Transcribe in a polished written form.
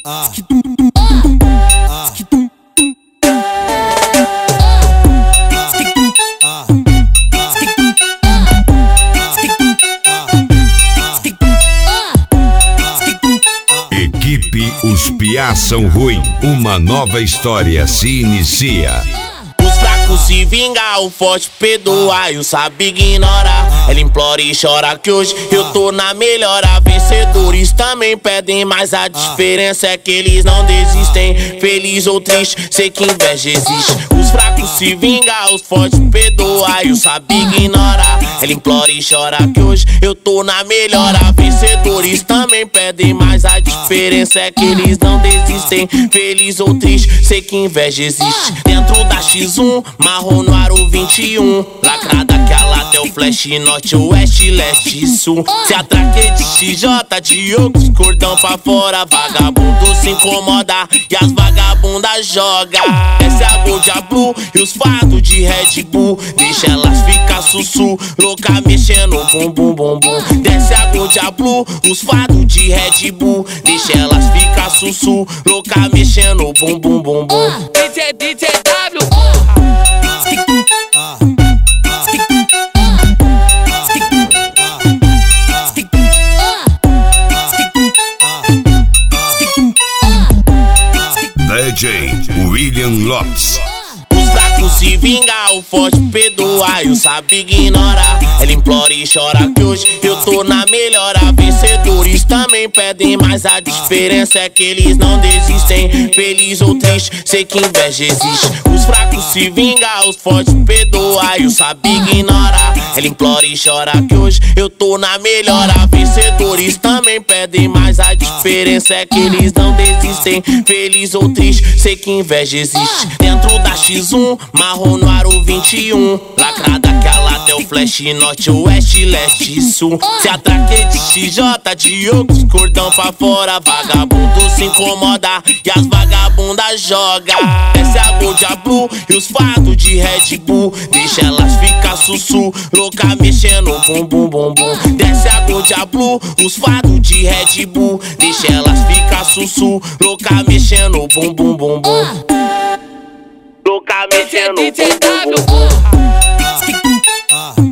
Equipe Os Piá São Ruim, uma nova história se inicia. Os fracos se vingam, o forte perdoa e o sabe ignora. Ela implora e chora que hoje eu tô na melhora. Vencedores também pedem, mas a diferença é que eles não desistem. Feliz ou triste, sei que inveja existe. Os fracos se vingam, os fortes perdoa e o sabe ignora. Ela implora e chora que hoje eu tô na melhora. Vencedores também pedem, mas a diferença é que eles não desistem. Feliz ou triste, sei que inveja existe. Dentro da X1, marrom no aro 21. Lacrada que a lata é o flash, norte, oeste, leste, sul. Se atraquei de XJ, de Ogos, cordão pra fora. Vagabundo se incomoda e as vagabundas joga. Essa é a Gold Blue e os fados de Red Bull. Deixa elas ficar sussu, louca mexendo bum bum bum bum. Desce a Gold Blue, os fados de Red Bull. Deixa elas ficar sussu, louca mexendo bum bum bum bum. DJ W. DJ William Lopes. Os fracos se vingam, o forte perdoa e o sabe ignora. Ela implora e chora que hoje eu tô na melhora. Vencedores também pedem, mas a diferença é que eles não desistem. Feliz ou triste, sei que inveja existe. Os fracos se vingam, os fortes perdoa e o sabe ignora. Ela implora e chora que hoje eu tô na melhora. Vencedores também pedem, mas a diferença é que eles não desistem. Feliz ou triste, sei que inveja existe. Dentro da X1, marrom no aro 21. Lacrada que a lata é o flash, norte, oeste, leste, sul. Se atraquei de XJ, de Ogos, cordão pra fora. Vagabundo se incomoda e as vagabundas joga. Essa é a Gold Blue e os fados de Red Bull. Deixa elas ficar sussu, louca mexendo bum bum bum bum. Desce a Gold Blue, os fados de Red Bull. Deixa elas ficar sussu, louca mexendo bum bum bum bum. Louca mexendo bum bum bum bum.